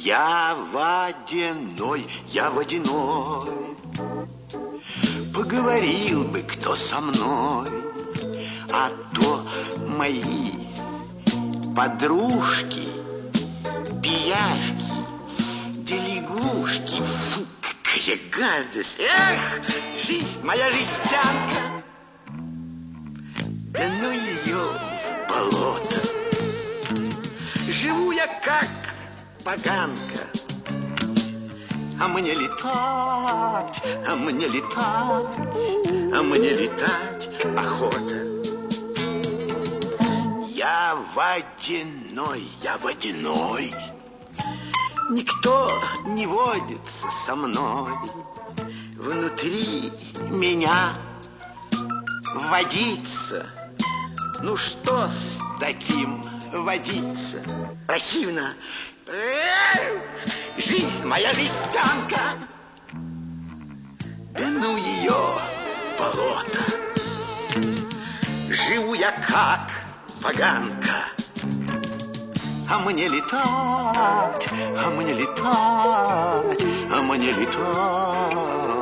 Я водяной, я водяной. Поговорил бы кто со мной, а то мои подружки, пиявки, да лягушки. Фу, какая гадость! Эх, жизнь моя жестянка! Да ну ее в болото! Живу я как поганка, а мне летать, а мне летать, а мне летать охота. Я водяной, я водяной. Никто не водится со мной. Внутри меня водиться. Ну что с таким водиться? Противно. Жизнь моя жестянка. Да ну ее болото. Живу я как поганка, а мне летать, а мне летать, а мне летать.